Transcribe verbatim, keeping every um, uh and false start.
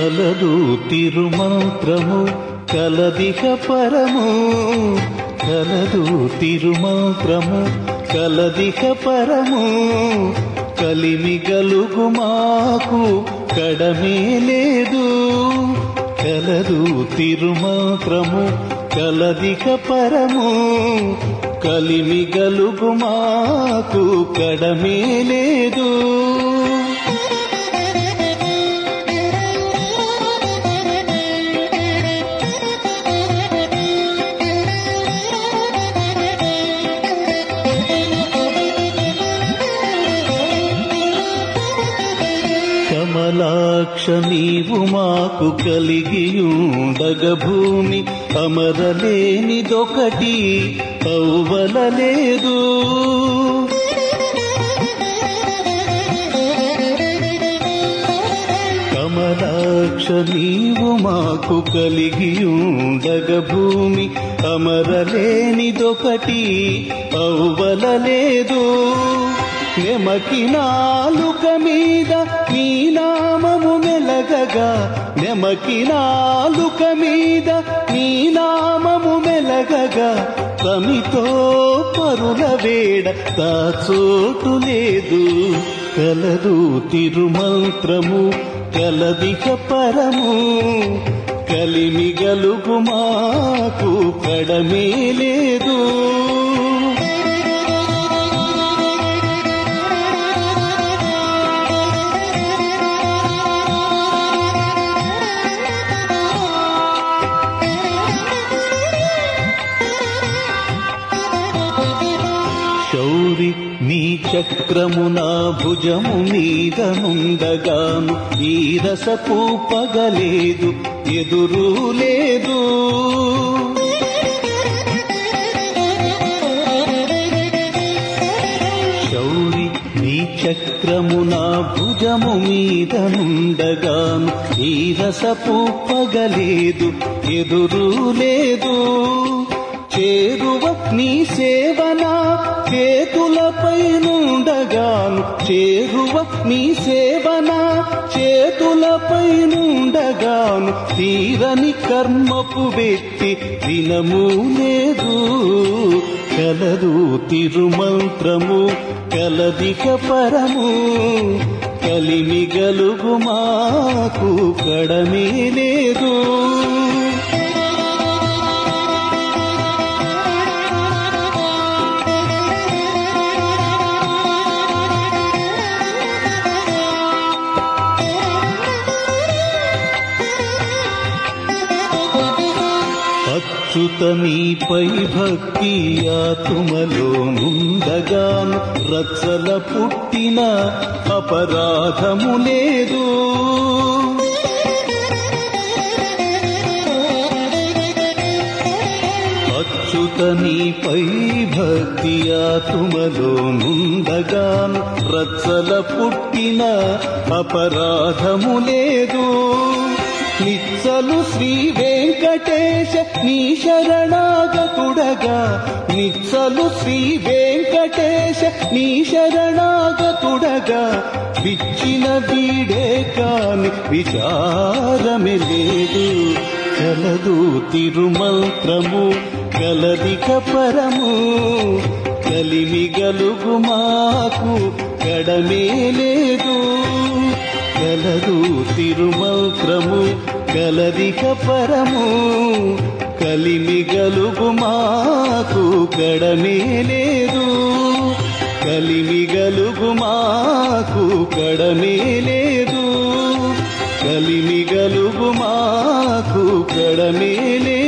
కలదు తిరుమంత్రము కలదిక పరము, కలదు తిరుమంత్రము కలదిక పరము. కలిమి గలుగు మాకు కడమే లేదు, కలదు తిరుమంత్రము కలదిక పరము. కలిమి గలుగు మాకు కడమే లేదు. కమలాక్ష నీవు మాకు కలిగియుండగ భూమి అమరలేనిదొకటి అవ్వలలేదు. కమలాక్ష నీవు మాకు కలిగియుండగ భూమి అమరలేనిదొకటి అవ్వలలేదు. నెమకి నాలుక మీద నీ నామము మెలగగా, నెమకి నాలుక మీద నీ నామము మెలగగా. తమితో పరుల వేడ తా చోటు లేదు, కలదు తిరుమంత్రము కలదిక పరము. కలిమి గలుగు మాకు కడమే లేదు. శౌరి నీ చక్రము నా భుజము మీద నుండగాను, ఈ రసపు పగలేదు ఎదురు లేదు. శౌరి నీ చక్రము నా భుజము మీద నుండగాను, ఈ రసపు పగలేదు ఎదురు లేదు. చేరువ నీ సేవనా చేతులపై నుండగాను, చేరువ నీ సేవనా చేతులపై నుండగాను. తీరని కర్మపు వ్యక్తి దినము లేదు, కలదు తిరుమంత్రము కలదిక పరము. కలిమి గలుగు మాకు కడమే లేదు. అచ్యుత నీపై భక్తి ఆత్మలో నుండగాను, రచ్చల పుట్టిన అపరాధము లేదు. అచ్యుత నీపై భక్తి ఆత్మలో నుండగాను, రచ్చల పుట్టిన అపరాధము లేదు. నిచ్చలు శ్రీ వెంకటేశ నీ శరణాగతుడగా, నిచ్చలు శ్రీ వెంకటేశ నీ శరణాగతుడగా. విచ్చిన వీడే కాని విచారమే లేదు, కలదు తిరుమంత్రము కలదిక పరము. కలిమి గలుగు మాకు కడమే లేదు, కలదు తిరుమంత్రము కలదిక పరము. కలిమి గలుగు మాకు కడమే లేదు, కలిమి గలుగు మాకు కడమే లేదు, కలిమి గలుగు మాకు కడమే లేదు.